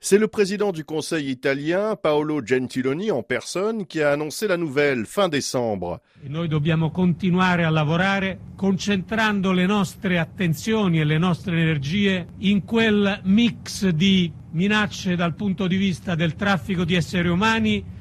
C'est le président du Conseil italien, Paolo Gentiloni, en personne, qui a annoncé la nouvelle fin décembre. Noi dobbiamo continuare a lavorare concentrando le nostre attenzioni e le nostre energie in quel mix di minacce dal punto di vista del traffico di esseri umani.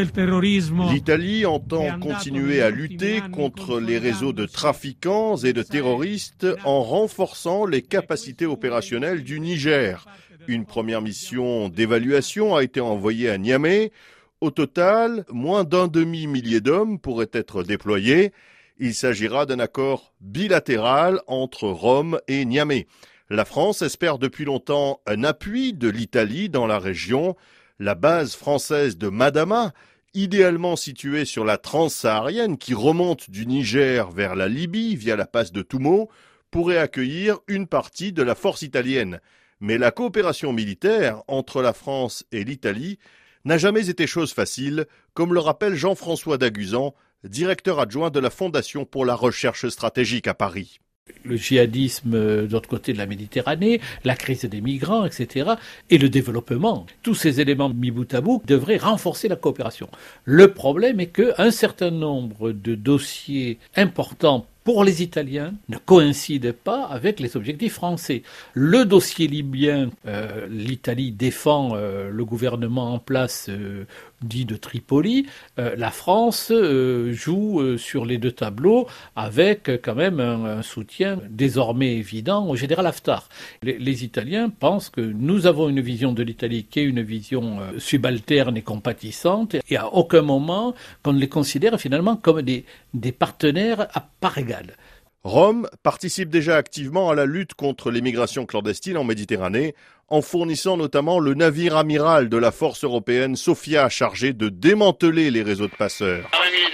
L'Italie entend continuer à lutter contre les réseaux de trafiquants et de terroristes en renforçant les capacités opérationnelles du Niger. Une première mission d'évaluation a été envoyée à Niamey. Au total, moins d'un demi-millier d'hommes pourraient être déployés. Il s'agira d'un accord bilatéral entre Rome et Niamey. La France espère depuis longtemps un appui de l'Italie dans la région. La base française de Madama, idéalement située sur la transsaharienne qui remonte du Niger vers la Libye via la passe de Toumo, pourrait accueillir une partie de la force italienne. Mais la coopération militaire entre la France et l'Italie n'a jamais été chose facile, comme le rappelle Jean-François Daguzan, directeur adjoint de la Fondation pour la recherche stratégique à Paris. Le djihadisme de l'autre côté de la Méditerranée, la crise des migrants, etc. et le développement. Tous ces éléments mis bout à bout devraient renforcer la coopération. Le problème est qu'un certain nombre de dossiers importants pour les Italiens ne coïncident pas avec les objectifs français. Le dossier libyen, l'Italie défend le gouvernement en place dit de Tripoli. La France joue sur les deux tableaux avec quand même un soutien désormais évident au général Haftar. Les Italiens pensent que nous avons une vision de l'Italie qui est une vision subalterne et compatissante et à aucun moment qu'on ne les considère finalement comme des partenaires à part égale. Rome participe déjà activement à la lutte contre l'immigration clandestine en Méditerranée, en fournissant notamment le navire amiral de la force européenne Sofia chargé de démanteler les réseaux de passeurs.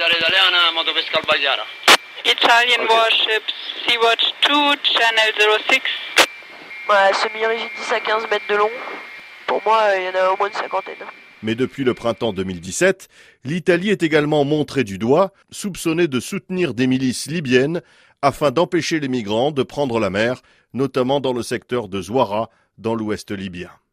Italian warships, Sea-Watch 2, Channel 06. Semi-rigide 10 à 15 mètres de long. Pour moi, il y en a au moins une cinquantaine. Mais depuis le printemps 2017, l'Italie est également montrée du doigt, soupçonnée de soutenir des milices libyennes afin d'empêcher les migrants de prendre la mer, notamment dans le secteur de Zouara, dans l'ouest libyen.